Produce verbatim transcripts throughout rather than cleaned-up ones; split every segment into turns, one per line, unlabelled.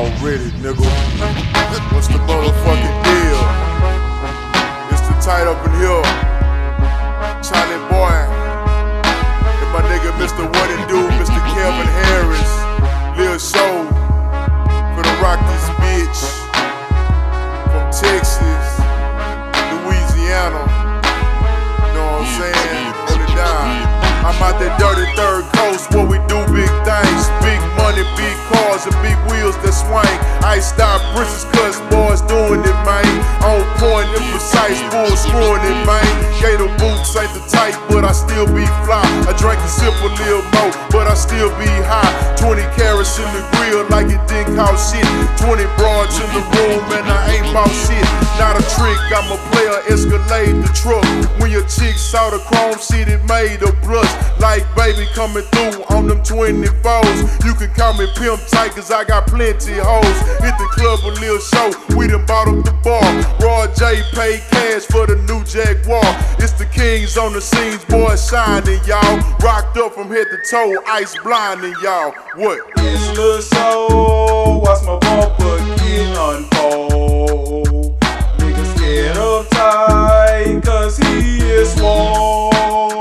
Already, nigga. What's the motherfucking deal? It's the tight up in here. Charlie Boy. And my nigga Mister What It Do, Mister Kevin Harris. Lil Show. For the rock this bitch. From Texas, Louisiana. Know what I'm saying? Hold it down. I'm out that dirty third coast where we do big things. Big money, big cars, and big wheels that swing. Iced out britches, cuz boys doing it, man. On point and precise, bull screwing it, man. Gator boots ain't the type, but I still be fly. I drink a sip a little more, but I still be high. twenty carats in the grill like it didn't cost shit. twenty broads in the room and I ain't bout shit. Not a trick, I'm a player, Escalade the truck. When your chick saw the chrome shit, it made her blush. Like baby coming through on them twenty-fours. You can call me Pimp Tight, cause I got plenty hoes. Hit the club a little show, we done bought up the bar. Raw J paid cash for the new Jaguar. It's the kings on the scenes, boys shining, y'all. Rocked up from head to toe, ice blinding, y'all. What?
It's Lil Show, watch my bumper get unfold. Nigga scared of tight, cause he is swole.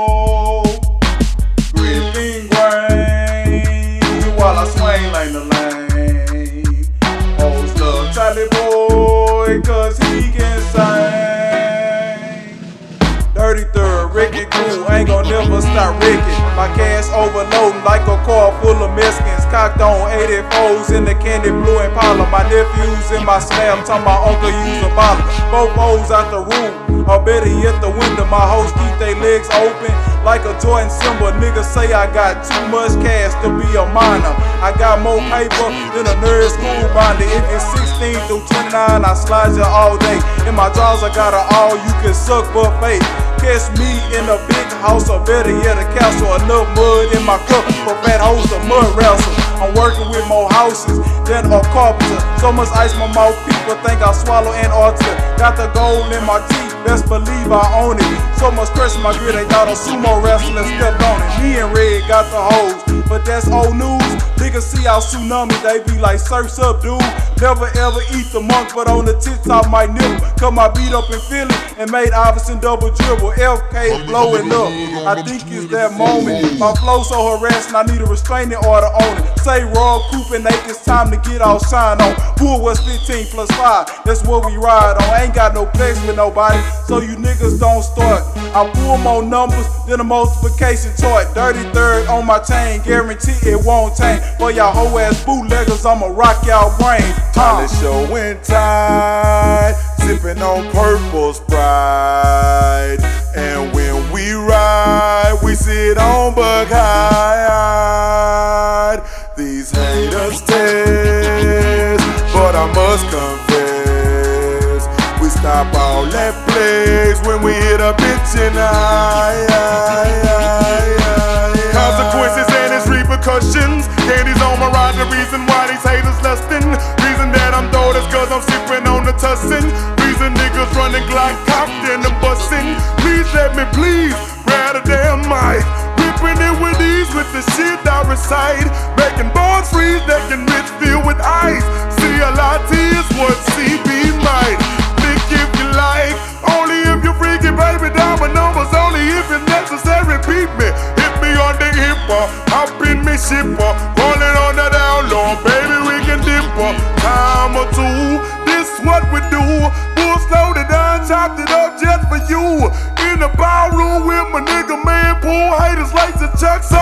Gripping grain, while I swing like the lane. Hoes love Charlie Boy, cause he can sing. Dirty third, Ricky Cool, ain't gon' never stop Ricky. My cash overloading like a car full of Mexicans. Cocked on eighty-fours in the candy blue Impala. My nephews in my slam, talking my uncle use a bottle. Both O's out the room, or better yet the window. My hoes keep they legs open like a Jordan symbol. Niggas say I got too much cash to be a minor. I got more paper than a nerd school binder. If it's sixteen through twenty-nine, I slide you all day. In my drawers I got a all you can suck buffet. Catch me in a big house, or better yet a castle. Enough mud in my cup for fat hoes to mud wrestle. I'm working with more houses than a carpenter. So much ice my mouth, people think I swallow Antarctica. Got the gold in my teeth, best believe I own it. So much stress in my grid, they thought a sumo wrestler stepped on it. Me and Red got the hoes, but that's old news. Niggas see our tsunami, they be like, surf's up, dude. Never ever eat the monk, but on the tits top my nipple. Cut my beat up in Philly and made Iverson double dribble. F K blowing up, I think it's that moment. My flow so harassing, I need a restraining order on it. Say raw coupe and eight, it's time to get all shine on. Pool was fifteen plus five, that's what we ride on. I ain't got no flex with nobody, so you niggas don't start. I pull more numbers than a multiplication chart. Dirty third on my chain, guarantee it won't change. For y'all hoe ass bootleggers, I'ma rock y'all brain.
Charlie Show in tight, sipping on purple Sprite. And when we ride, we sit on Bug High. These haters test, but I must confess, we stop all that plays when we hit a bitch in the eye. Consequences and its repercussions. Candy's on my ride, the reason why these haters lustin'. Reason that I'm throwed is cause I'm sippin' on the tussin'. Reason niggas running Glock cocked and I'm bustin'. Please let me please grab a damn mic. Whipping it with ease with the shit I recite. Making bars freeze that can rich filled with ice. C L I T is what C B might. Think if you like, only if you freaky, baby. Down my numbers, only if it's necessary. Beat me, hit me on the hipper, hop in me shipper, rolling on the down low, baby we can dipper. Time or two, this what we do. Bull slowed it down, chopped it up just for you. In the ballroom with my nigga man, pool haters like the Chucks.